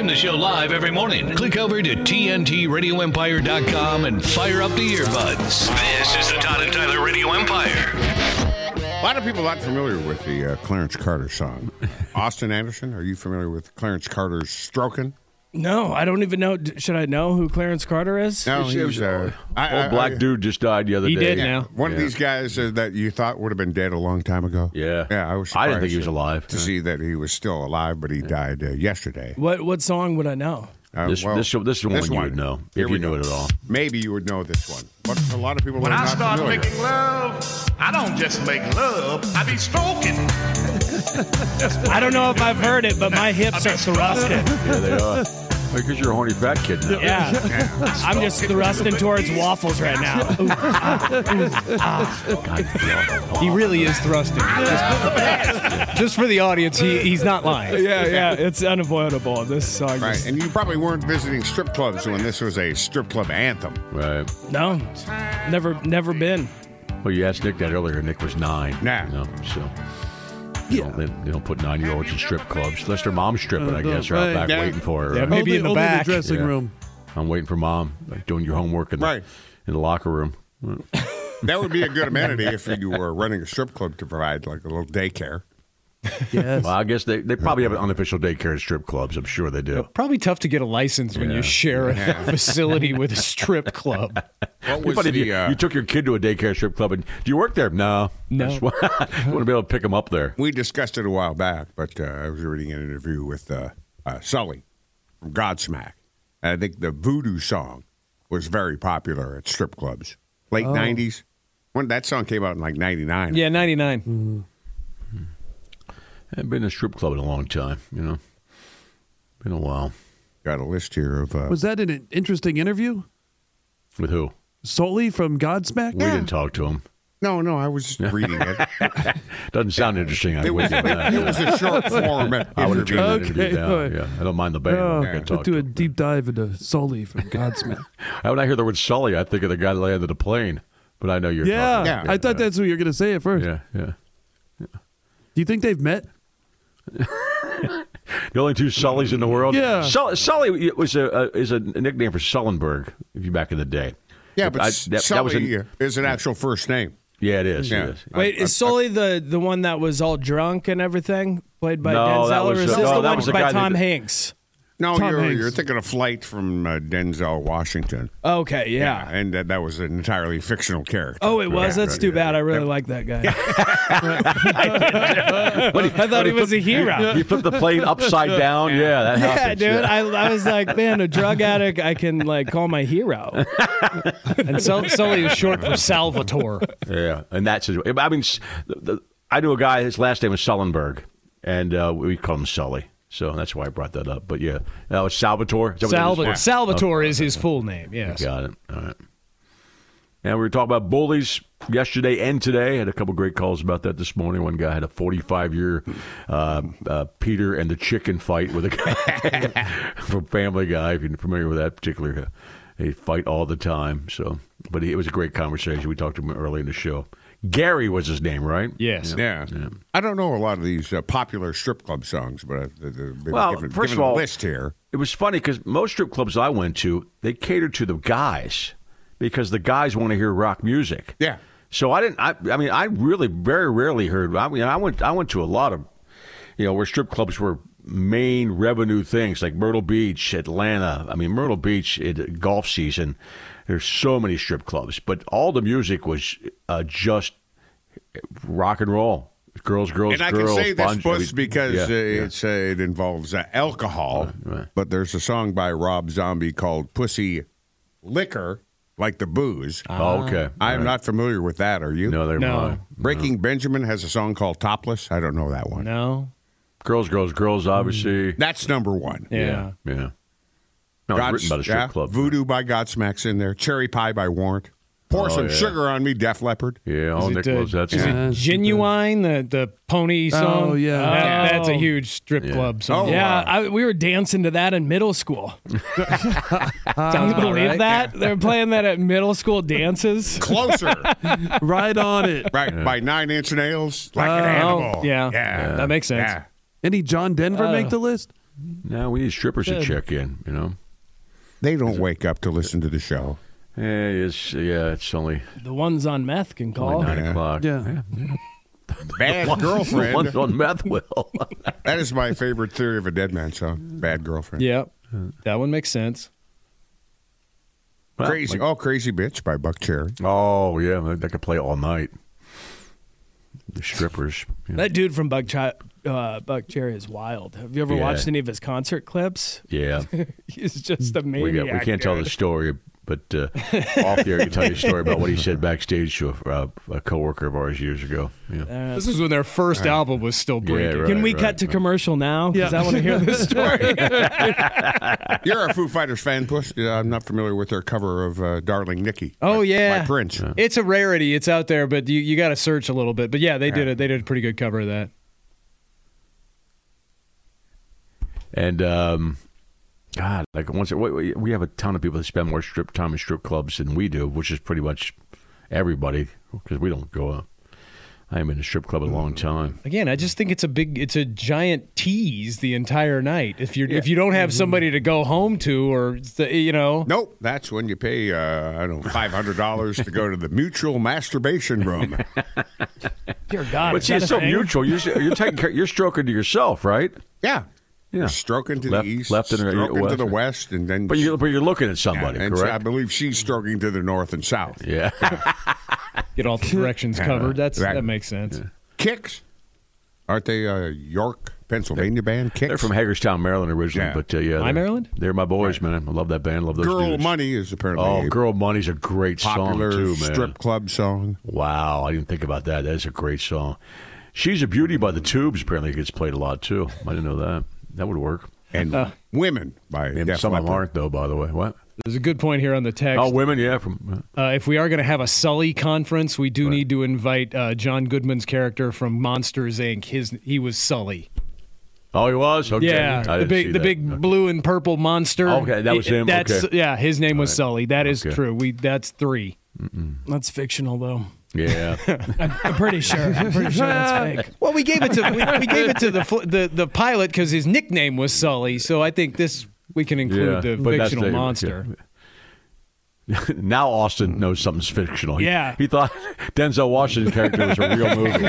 Stream the show live every morning. Click over to TNTRadioEmpire.com and fire up the earbuds. This is the Todd and Tyler Radio Empire. A lot of people not familiar with the Clarence Carter song. Austin Anderson, are you familiar with Clarence Carter's Strokin'? No, I don't even know. Should I know who Clarence Carter is? No, he's old black dude just died the other day. He did yeah, now. One of these guys that you thought would have been dead a long time ago. Yeah. Yeah, I was surprised. I didn't think he was alive. To see that he was still alive, but he died yesterday. What song would I know? This is one you would know, if you knew it at all. Maybe you would know this one. But a lot of people When are I not start familiar. making love, I don't just make love, I be stroking. I don't know if I've heard it, but my hips are thrusting. Yeah, they are. Because you're a horny fat kid now. Yeah. I'm just thrusting towards waffles right now. Ooh, He really is thrusting. Just for the audience, he's not lying. Yeah, it's unavoidable. This song. Right, and you probably weren't visiting strip clubs when this was a strip club anthem. Right. No, never been. Well, you asked Nick that earlier. Nick was 9. Nah. You know, so they don't put 9-year-olds in strip clubs unless their mom's stripping. I guess or out back waiting for her. Yeah, right? maybe in the back. dressing room. I'm waiting for mom doing your homework in the locker room. That would be a good amenity if you were running a strip club to provide like a little daycare. Yes. Well, I guess they probably have an unofficial daycare at strip clubs. I'm sure they do. Probably tough to get a license when you share a facility with a strip club. What was But if you took your kid to a daycare strip club and do you work there? No. No. I just want to be able to pick them up there. We discussed it a while back, but I was reading an interview with Sully from Godsmack. And I think the Voodoo song was very popular at strip clubs. Late 90s. When that song came out in like 99. Yeah, 99. I haven't been in a strip club in a long time, you know. Been a while. Got a list here of... Was that an interesting interview? With who? Sully from Godsmack? We didn't talk to him. No, I was just reading it. Doesn't sound interesting. It was a short form I would have interview. turned that interview down. all right. Yeah, I don't mind the band. I can talk do to a him. deep dive into Sully from Godsmack. When I hear the word Sully, I think of the guy that landed a plane. But I know you're talking about I thought that's what you were going to say at first. Yeah. Do you think they've met? The only 2 Sullys in the world. Yeah. Sully is a nickname for Sullenberg. If you back in the day. Yeah, but Sully that is an actual first name. Yeah, it is. Yeah. It is. Wait, is Sully the one that was all drunk and everything, played by No, Denzel, that or was- is this no, the that one was the by guy Tom that- Hanks? No, Tom you're Hanks. thinking of Flight from Denzel Washington. Okay, yeah. And that was an entirely fictional character. Oh, it was? That's too bad. I really like that guy. I thought he was a hero. You flip the plane upside down. Yeah, that Yeah, happens. dude. I was like, man, a drug addict I can like call my hero. And Sully is short for Salvatore. Yeah, and that's his. I mean, I knew a guy. His last name was Sullenberg, and we call him Sully. So that's why I brought that up. But yeah, that was Salvatore. Is that what it is? Salvatore is his full name, yes. Got it. All right. And we were talking about bullies yesterday and today. Had a couple great calls about that this morning. One guy had a 45-year Peter and the chicken fight with a guy from Family Guy. If you're familiar with that particular, they fight all the time. So, but it was a great conversation. We talked to him early in the show. Gary was his name, right? Yes. Yeah. I don't know a lot of these popular strip club songs, but I've been first of given all, a list here. It was funny because most strip clubs I went to, they catered to the guys because the guys want to hear rock music. Yeah. So I didn't. I really very rarely heard. I went to a lot of, where strip clubs were main revenue things like Myrtle Beach, Atlanta. I mean, Myrtle Beach, golf season. There's so many strip clubs, but all the music was just rock and roll. Girls, and I can say this Bon because it involves alcohol, Right. but there's a song by Rob Zombie called Pussy Liquor, like the booze. Oh, okay. I'm not familiar with that, are you? No, they're No. mine. Breaking Benjamin has a song called Topless. I don't know that one. No. Girls, obviously. That's number one. Yeah. Yeah. No, it's written by the strip club. Voodoo by Godsmack's in there. Cherry Pie by Warrant. Pour some sugar on me, Def Leppard. Yeah, all Nick loves that Is song. it Genuine, the pony song? Oh, yeah. That's a huge strip club song. Oh, Yeah, we were dancing to that in middle school. Can you believe that? They were playing that at middle school dances. Closer. Right on it. Right, by 9 Inch Nails. Like an animal. Yeah. Yeah. That makes sense. Yeah. Any John Denver make the list? No, we need strippers to check in, you know. They don't wake up to listen to the show. It's only The ones on meth can call. 9 o'clock. Yeah. Bad Girlfriend. One's on meth, Will. That is my favorite Theory of a Dead Man song. Bad Girlfriend. Yeah, that one makes sense. Well, Crazy. Crazy Bitch by Buck Cherry. Oh, yeah, that could play all night. The strippers. Yeah. That dude from Buck Cherry is wild. Have you ever watched any of his concert clips? Yeah. He's just a We maniac. can't tell the story, but off the air, I can tell you a story about what he said backstage to a coworker of ours years ago. Yeah. This is when their first album was still breaking. right. Can we cut to commercial now? Because I want to hear this story. You're a Foo Fighters fan, Puss. I'm not familiar with their cover of Darling Nikki. Oh, yeah. By Prince. It's a rarity. It's out there, but you got to search a little bit. But yeah, they did it. They did a pretty good cover of that. And God, like we have a ton of people that spend more time in strip clubs than we do, which is pretty much everybody because we don't go up. I haven't been in a strip club in a long time. Again, I just think it's a giant tease the entire night. If you don't have somebody to go home to, or Nope, that's when you pay $500 to go to the mutual masturbation room. Dear God, But see, it's so mutual. You're taking care, you're stroking to yourself, right? Yeah. Yeah. You're stroking to Left- the east, left and stroking west. to the west, and then. But you're looking at somebody, and correct? I believe she's stroking to the north and south. Yeah. get all the directions covered. That makes sense. Kicks, aren't they a York, Pennsylvania band? Kicks. They're from Hagerstown, Maryland originally, Yeah. but yeah, My Maryland? They're my boys, man. I love that band. Love those Girl dudes. Money is apparently Oh, a Girl Money's a great popular song too, man. strip club song. Wow, I didn't think about that. That is a great song. She's a Beauty by the Tubes apparently gets played a lot too. I didn't know that. That would work. And Women by And Def some of them Leppard. aren't though, by the way. What? There's a good point here on the text. Oh, women, yeah. From If we are going to have a Sully conference, we do need to invite John Goodman's character from Monsters Inc. He was Sully. Oh, he was. Okay. Yeah, I the didn't see big that. big blue and purple monster. Okay, that was him. That's Okay. yeah. His name was Sully. That is Okay. true. That's 3. That's fictional, though. Yeah. I'm pretty sure. That's fake. Well, we gave it to we gave it to the pilot because his nickname was Sully. So I think we can include the but that's fictional monster. Now Austin knows something's fictional. Yeah. He thought Denzel Washington's character was a real movie.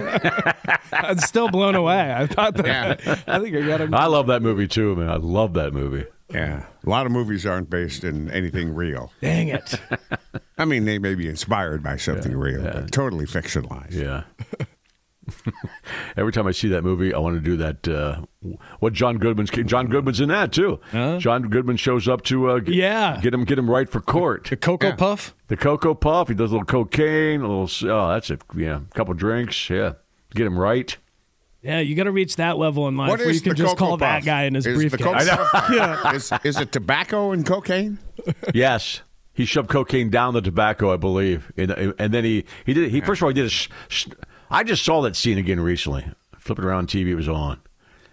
I'm still blown away. I thought that. Yeah. I think I got him. I love that movie too, man. I love that movie. Yeah. A lot of movies aren't based in anything real. Dang it. I mean, they may be inspired by something real, but totally fictionalized. Yeah. Every time I see that movie, I want to do that. What John Goodman's in that too. John Goodman shows up to get him right for court. The Cocoa Puff. The Cocoa Puff. He does a little cocaine, that's it. Yeah, a couple drinks. Yeah, get him right. Yeah, you got to reach that level in life What where is you can the just Cocoa call that Puff? guy in his Is the briefcase. Cocoa Puff- is it tobacco and cocaine? Yes. He shoved cocaine down the tobacco, I believe, and then he did. He first of all he did I just saw that scene again recently. Flipping around TV, it was on.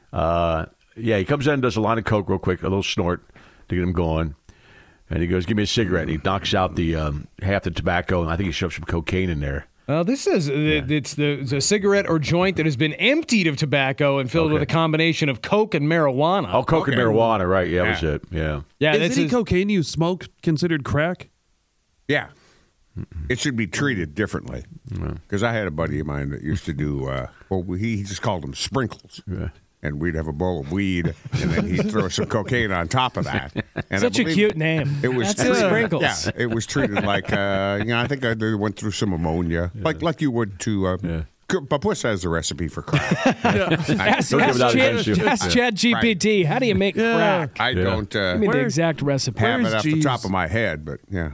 He comes in and does a line of coke real quick, a little snort to get him going, and he goes, "Give me a cigarette." And he knocks out the half the tobacco, and I think he shoved some cocaine in there. This says it's a cigarette or joint that has been emptied of tobacco and filled with a combination of coke and marijuana. Oh, coke and Okay. marijuana, right? Yeah, that was it. Yeah. yeah, Is any cocaine you smoke considered crack? Yeah. It should be treated differently. Because I had a buddy of mine that used to do, he just called them sprinkles. Yeah. And we'd have a bowl of weed, and then he'd throw some cocaine on top of that. And Such I a believe cute name. It was That's treated, Sprinkles. Yeah, it was treated like, I think they went through some ammonia, like you would to. Papuss has the recipe for crack. Ask Don't give it out against you. Chat GPT. How do you make crack? I don't Give me the Where- exact recipe. have it Where's off the G's? top of my head, but yeah,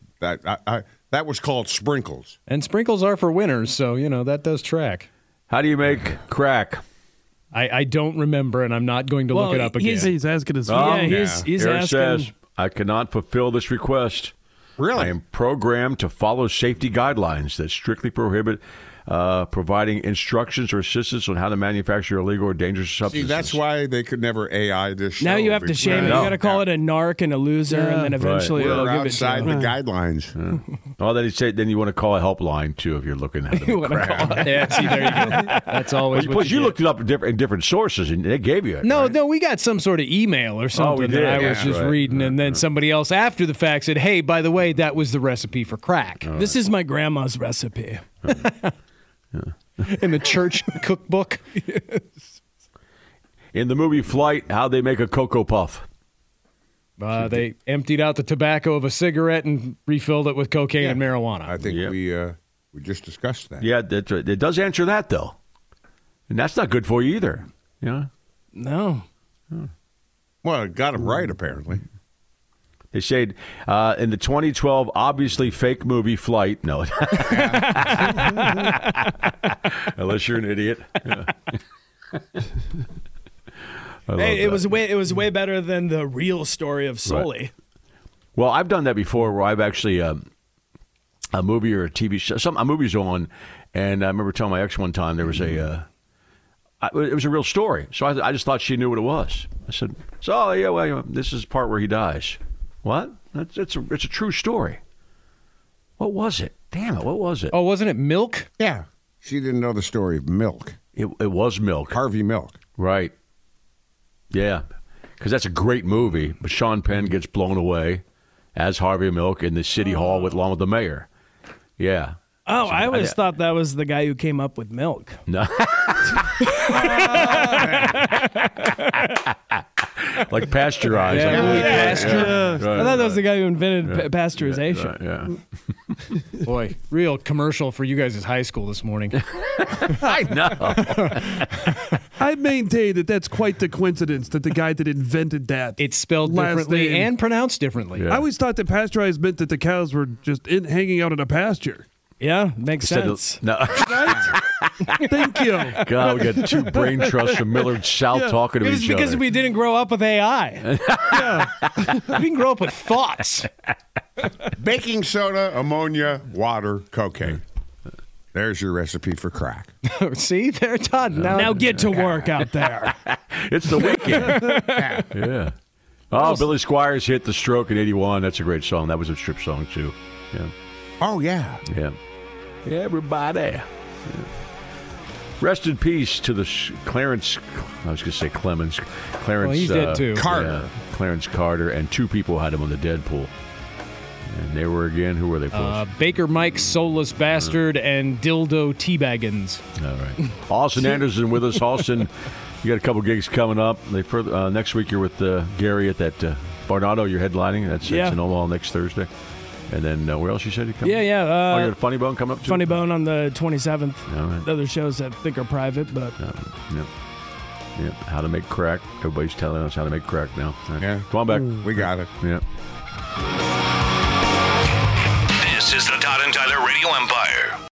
that was called sprinkles. and sprinkles are for winners, so that does track. How do you make crack? I don't remember, and I'm not going to look it up again. He's asking his Yeah, he's Here it asking. says, I cannot fulfill this request. Really? I am programmed to follow safety guidelines that strictly prohibit providing instructions or assistance on how to manufacture illegal or dangerous substances. See, that's why they could never AI this show. Now you have to because- shame it. You got to call it a narc and a loser, and then eventually We're they'll give it to outside you. the guidelines. Oh, then you want to call a helpline too if you're looking at You it. wanna call it- Yeah, see, there you go. That's always what Plus, you get. looked it up in different sources, and they gave you it. No, right? no, we got some sort of email or something did. that I was Yeah, just right. reading, and then somebody else after the fact said, "Hey, by the way, that was the recipe for crack. This is my grandma's recipe." In the church cookbook. In the movie Flight, how'd they make a Cocoa Puff? They emptied out the tobacco of a cigarette and refilled it with cocaine and marijuana. I think we just discussed that. Yeah, it does answer that, though. And that's not good for you either. Yeah. No. Well, it got him right, apparently. They said in the 2012 obviously fake movie Flight. No. Unless you're an idiot. Yeah. Hey, it was way better than the real story of Sully. Right. Well, I've done that before where I've actually a movie or a TV show, a movie's on, and I remember telling my ex one time there was it was a real story. So I just thought she knew what it was. I said, "So yeah, well, this is the part where he dies." What? It's a true story. What was it? Damn it! What was it? Oh, wasn't it Milk? Yeah. She didn't know the story of Milk. It was Milk. Harvey Milk. Right. Yeah, because that's a great movie. But Sean Penn gets blown away as Harvey Milk in the city hall along with the mayor. Yeah. Oh, I always thought that was the guy who came up with milk. No. Like pasteurized. Pasture. Right, I thought that was the guy who invented pasteurization. Yeah. Boy, real commercial for you guys at high school this morning. I know. I maintain that that's quite the coincidence that the guy that invented that. It's spelled Last differently name. and pronounced differently. Yeah. I always thought that pasteurized meant that the cows were just hanging out in a pasture. Yeah, makes Instead of- sense. No. Thank you. God, we got two brain trusts from Millard South talking to It was each because other. we didn't grow up with AI. We didn't grow up with thoughts. Baking soda, ammonia, water, cocaine. There's your recipe for crack. See, they're done. Now get to work out there. It's the weekend. Yeah. Oh, Billy Squires hit the stroke in 81. That's a great song. That was a strip song, too. Yeah. Oh, yeah. Yeah. Everybody. Yeah. Rest in peace to the Clarence. I was going to say Clemens. Clarence. Well, he's dead, too. Carter. Yeah, Clarence Carter. And two people had him on the Deadpool. And they were again. Who were they? Baker Mike, Soulless Bastard, and Dildo Teabaggins. All right. Austin Anderson with us. Austin, you got a couple gigs coming up. Next week you're with Gary at that Barnado. You're headlining. That's in Omaha next Thursday. And then where else you said you come? Yeah. You got a Funny Bone coming up too? Funny Bone on the 27th. All right. The other shows I think are private, but Yep. How to make crack. Everybody's telling us how to make crack now. All right. Yeah. Come on back. We got it. Yeah. This is the Todd and Tyler Radio Empire.